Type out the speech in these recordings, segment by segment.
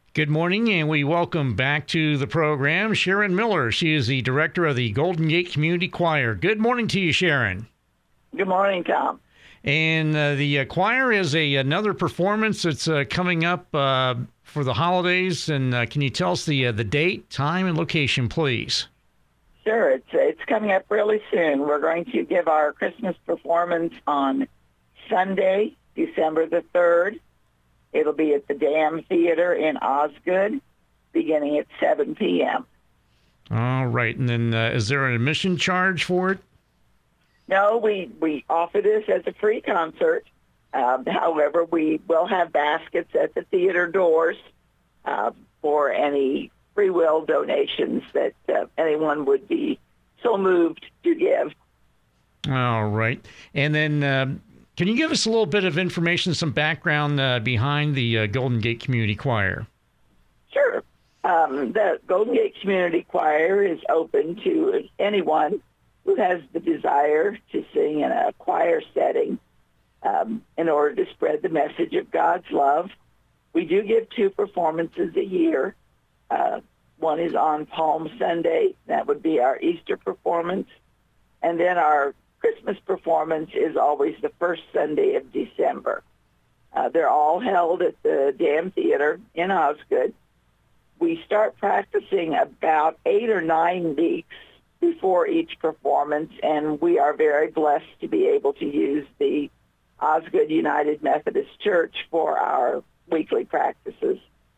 Good morning, and we welcome back to the program Sharon Miller. She is the director of the Golden Gate Community Choir. Good morning to you, Sharon. Good morning, Tom. And the choir is another performance that's coming up for the holidays. And can you tell us the date, time, and location, please? Sure, it's coming up really soon. We're going to give our Christmas performance on Sunday, December the 3rd. It'll be at the Dam Theater in Osgood, beginning at 7 p.m. All right. And then is there an admission charge for it? No, we offer this as a free concert. However, we will have baskets at the theater doors for any free will donations that anyone would be so moved to give. All right. And then can you give us a little bit of information, some background behind the Golden Gate Community Choir? Sure. The Golden Gate Community Choir is open to anyone who has the desire to sing in a choir setting in order to spread the message of God's love. We do give 2 performances a year. One is on Palm Sunday. That would be our Easter performance. And then our Christmas performance is always the first Sunday of December. They're all held at the Dam Theater in Osgood. We start practicing about 8 or 9 weeks before each performance, and we are very blessed to be able to use the Osgood United Methodist Church for our weekly practices.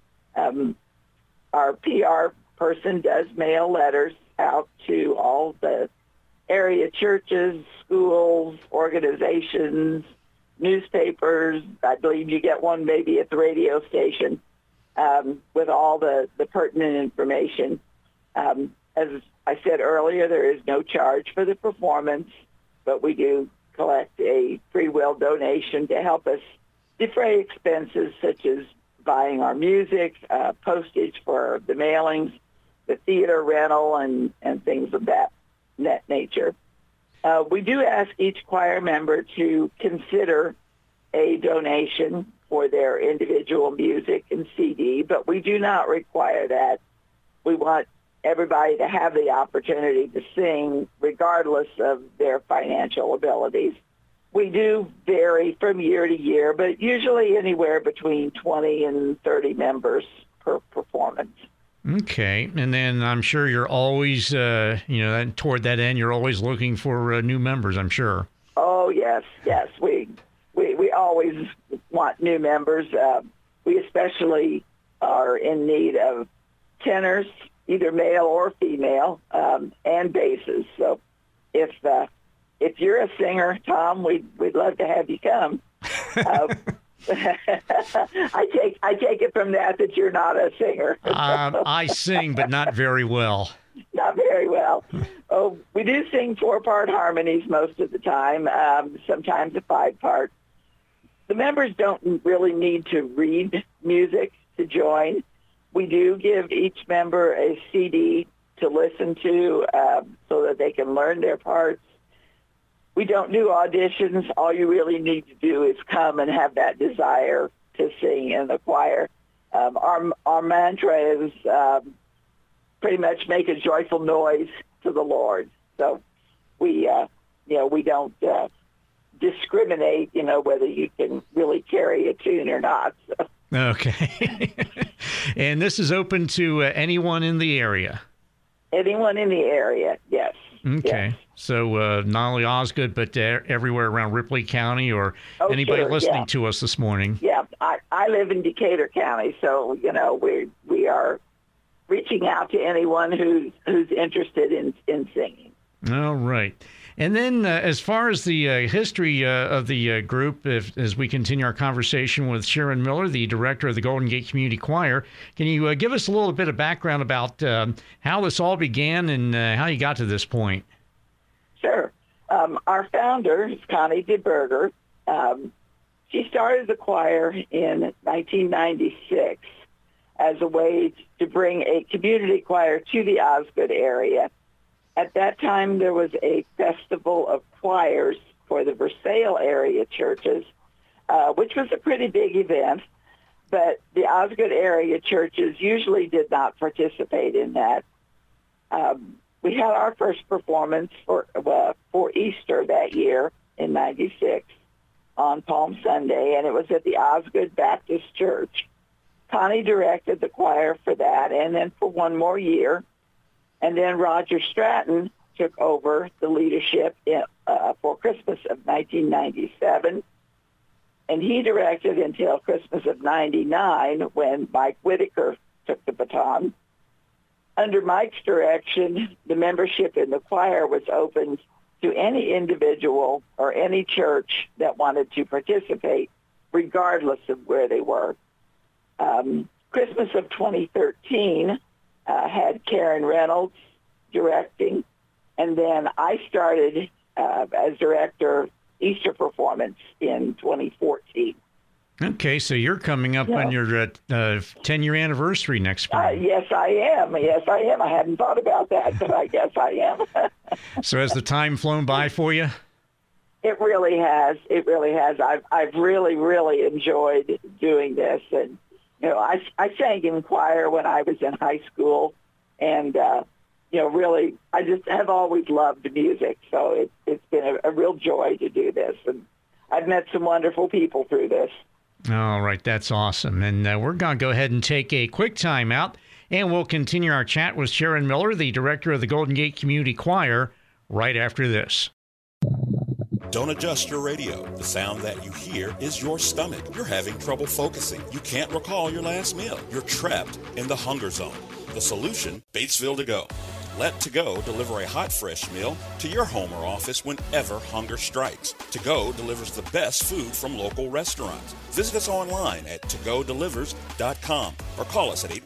Our PR person does mail letters out to all the area churches, schools, organizations, newspapers. I believe you get one maybe at the radio station with all the pertinent information. As I said earlier, there is no charge for the performance, but we do collect a free will donation to help us defray expenses such as buying our music, postage for the mailings, the theater rental, and things of that nature. We do ask each choir member to consider a donation for their individual music and CD, but we do not require that. We want everybody to have the opportunity to sing regardless of their financial abilities. We do vary from year to year, but usually anywhere between 20 and 30 members per performance. Okay. And then I'm sure you're always, toward that end, you're always looking for new members, I'm sure. Oh, yes. We always want new members. We especially are in need of tenors, either male or female, and basses. So if you're a singer, Tom, we'd love to have you come. I take it from that you're not a singer. I sing, but not very well. Not very well. Oh, we do sing 4-part harmonies most of the time, sometimes a 5-part. The members don't really need to read music to join. We do give each member a CD to listen to so that they can learn their parts. We don't do auditions. All you really need to do is come and have that desire to sing in the choir. Our mantra is pretty much make a joyful noise to the Lord. So we don't discriminate, whether you can really carry a tune or not. So. Okay. And this is open to anyone in the area? Anyone in the area, yes. Okay. Yes. So not only Osgood, but everywhere around Ripley County or anybody listening to us this morning. Yeah, I live in Decatur County, so, we are reaching out to anyone who's interested in singing. All right. And then as far as the history of the group, as we continue our conversation with Sharon Miller, the director of the Golden Gate Community Choir, can you give us a little bit of background about how this all began and how you got to this point? Sure. Our founder is Connie DeBerger. She started the choir in 1996 as a way to bring a community choir to the Osgood area. At that time, there was a festival of choirs for the Versailles area churches, which was a pretty big event. but the Osgood area churches usually did not participate in that. We had our first performance for Easter that year in '96 on Palm Sunday, and it was at the Osgood Baptist Church. Connie directed the choir for that, and then for one more year. And then Roger Stratton took over the leadership for Christmas of 1997. And he directed until Christmas of '99 when Mike Whitaker took the baton. Under Mike's direction, the membership in the choir was open to any individual or any church that wanted to participate, regardless of where they were. Christmas of 2013 had Karen Reynolds directing, and then I started as director Easter performance in 2014. Okay, so you're coming up on your 10-year anniversary next spring. Yes, I am. Yes, I am. I hadn't thought about that, but I guess I am. So has the time flown by for you? It really has. It really has. I've really, really enjoyed doing this. And, you know, I sang in choir when I was in high school. And, you know, really, I just have always loved music. So it's been a real joy to do this. And I've met some wonderful people through this. All right, that's awesome. And we're going to go ahead and take a quick time out, and we'll continue our chat with Sharon Miller, the director of the Golden Gate Community Choir, right after this. Don't adjust your radio. The sound that you hear is your stomach. You're having trouble focusing. You can't recall your last meal. You're trapped in the hunger zone. The solution, Batesville To Go. Let To Go deliver a hot, fresh meal to your home or office whenever hunger strikes. To Go delivers the best food from local restaurants. Visit us online at togodelivers.com or call us at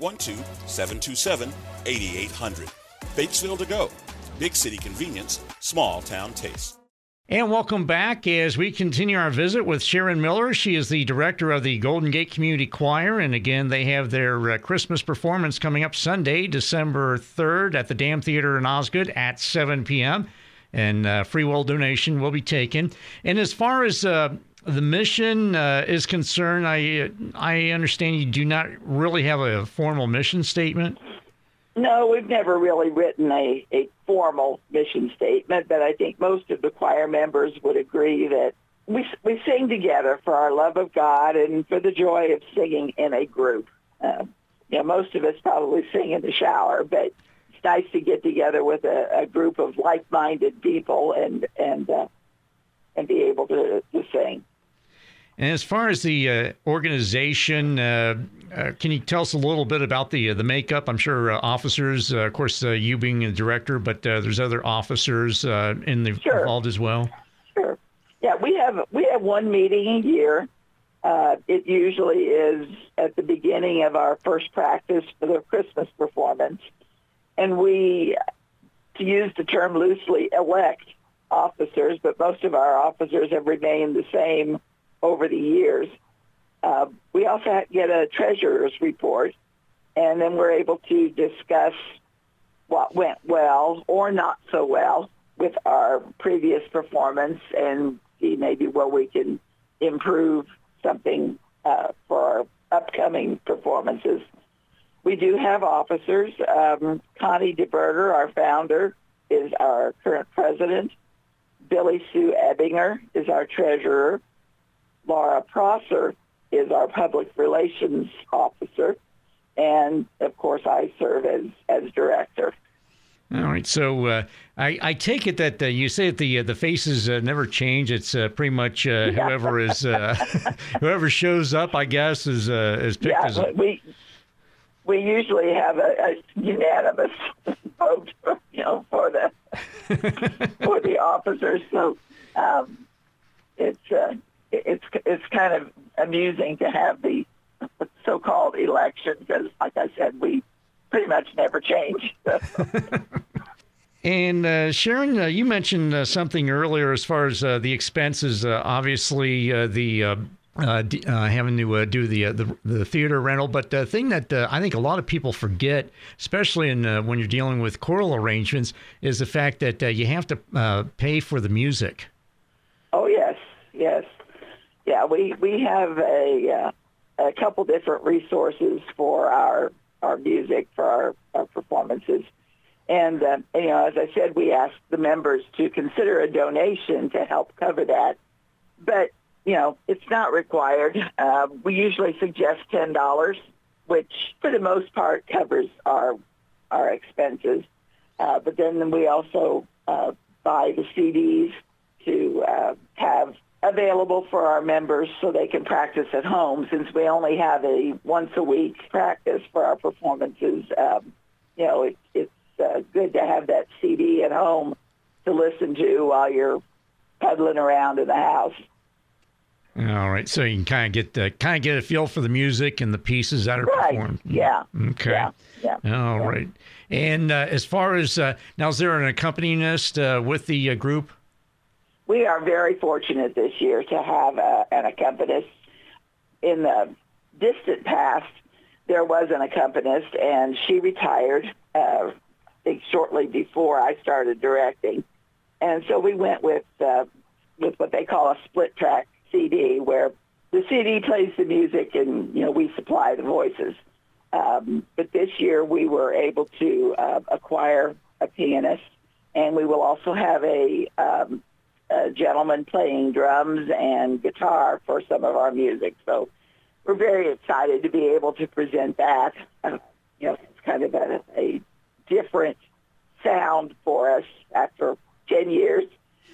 812-727-8800. Batesville To Go. Big city convenience, small town taste. And welcome back as we continue our visit with Sharon Miller. She is the director of the Golden Gate Community Choir. And again, they have their Christmas performance coming up Sunday, December 3rd at the Dam Theater in Osgood at 7 p.m. And free will donation will be taken. And as far as the mission is concerned, I understand you do not really have a formal mission statement. No, we've never really written a formal mission statement, but I think most of the choir members would agree that we sing together for our love of God and for the joy of singing in a group. You know, most of us probably sing in the shower, but it's nice to get together with a group of like-minded people and be able to sing. And as far as the organization, can you tell us a little bit about the makeup? I'm sure officers, of course, you being the director, but there's other officers involved as well. Sure. Yeah, we have one meeting a year. It usually is at the beginning of our first practice for the Christmas performance, and we, to use the term loosely, elect officers, but most of our officers have remained the same over the years. We also get a treasurer's report, and then we're able to discuss what went well or not so well with our previous performance and see maybe where we can improve something for our upcoming performances. We do have officers. Connie DeBerger, our founder, is our current president. Billy Sue Ebbinger is our treasurer. Laura Prosser is our public relations officer, and of course I serve as director. All right, so I take it that you say that the faces never change. It's pretty much whoever is whoever shows up, I guess, is picked. Yeah, we usually have a unanimous vote, you know, for the for the officers. So it's kind of amusing to have the so-called election because, like I said, we pretty much never change. And Sharon, you mentioned something earlier as far as the expenses. Obviously, having to do the theater rental, but the thing that I think a lot of people forget, especially when you're dealing with choral arrangements, is the fact that you have to pay for the music. Oh yes. Yeah, we have a couple different resources for our music, for our performances. And, as I said, we asked the members to consider a donation to help cover that. But, it's not required. We usually suggest $10, which for the most part covers our expenses. But then we also buy the CDs to have available for our members so they can practice at home. Since we only have a once-a-week practice for our performances, it's good to have that CD at home to listen to while you're pedaling around in the house. All right, so you can kind of get a feel for the music and the pieces that are performed. Yeah. Okay. Yeah. All right. And as far as now, is there an accompanist with the group? We are very fortunate this year to have an accompanist. In the distant past, there was an accompanist, and she retired I think shortly before I started directing. And so we went with what they call a split track CD, where the CD plays the music and, we supply the voices. But this year we were able to acquire a pianist, and we will also have a gentleman playing drums and guitar for some of our music. So we're very excited to be able to present that. It's kind of a different sound for us after 10 years.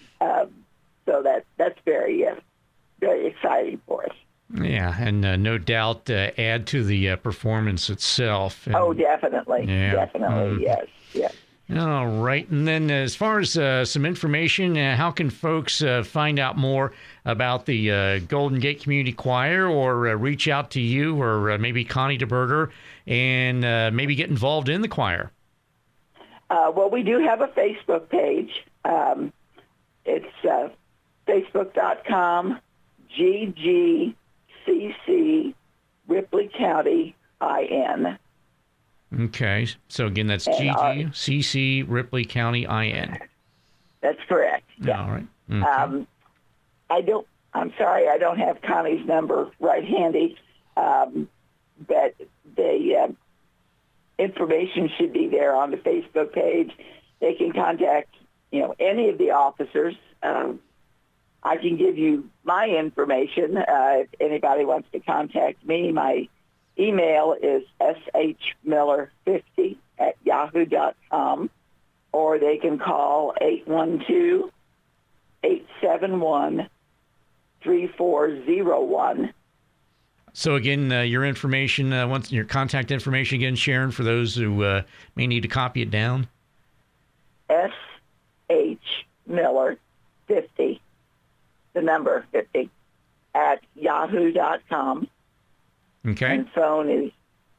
So that's very exciting for us. Yeah, and no doubt add to the performance itself. And, definitely. Yeah. Definitely, yes. All right. And then as far as some information, how can folks find out more about the Golden Gate Community Choir, or reach out to you, or maybe Connie DeBerger, and maybe get involved in the choir? Well, we do have a Facebook page. It's facebook.com GGCC Ripley County IN. Okay. So again, that's GGCC Ripley County IN. That's correct. Yeah. All right. Okay. I'm sorry, I don't have Connie's number right handy, but the information should be there on the Facebook page. They can contact, any of the officers. I can give you my information if anybody wants to contact me. My email is shmiller50@yahoo.com, or they can call 812-871-3401. So again, your information, once your contact information again, Sharon, for those who may need to copy it down. shmiller50, the number 50, at yahoo.com. Okay. And phone is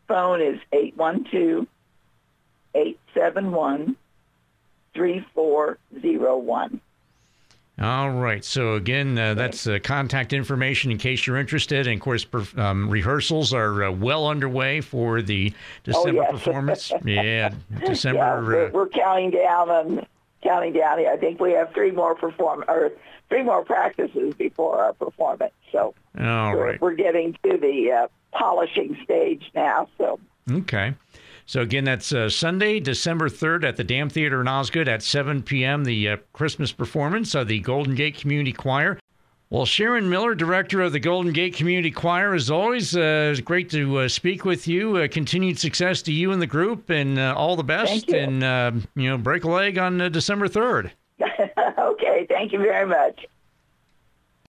812-871-3401. All right. So again, that's contact information in case you're interested. And of course, rehearsals are well underway for the December performance. Yeah, December. We're counting down. I think we have three more practices before our performance. So we're getting to the polishing stage now. So okay. So again, that's Sunday, December 3rd at the Dam Theater in Osgood at 7 p.m., the Christmas performance of the Golden Gate Community Choir. Well, Sharon Miller, director of the Golden Gate Community Choir, as always, it's great to speak with you. Continued success to you and the group, and all the best. Thank you. And, break a leg on December 3rd. Okay, thank you very much.